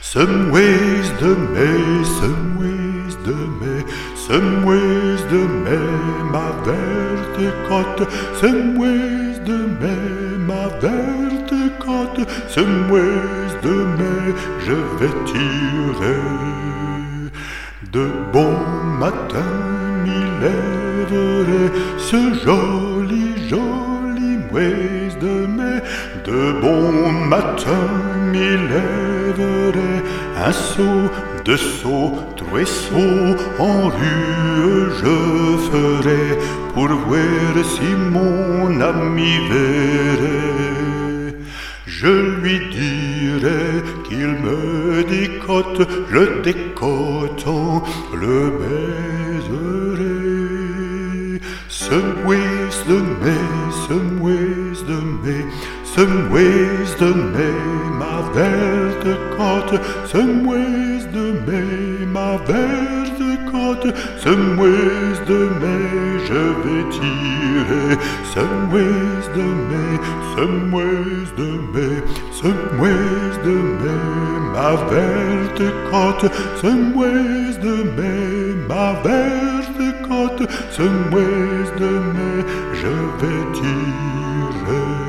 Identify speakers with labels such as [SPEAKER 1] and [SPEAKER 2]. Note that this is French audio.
[SPEAKER 1] Some ways de mai, some ways de mai, some ways de mai, ma verte côte, some ways de mai, ma verte côte, some ways de mai, je vais tirer. De bon matin m'y lèverai, ce joli, joli ways de mai. De bon matin m'y lèverai, un saut, deux sauts, trois sauts en rue je ferai, pour voir si mon ami verrait. Je lui dirai qu'il me décote, je décotant le baiserai. Some ways de mai, some ways de mai, some ways de mai, ma verte côte, some ways de mai, ma verte côte, some ways de mai, je vais tirer. Some ways de mai, some ways de mai, some ways de mai, ma verte côte, some ways de mai, ma verte côte, some ways de mai, je vais tirer.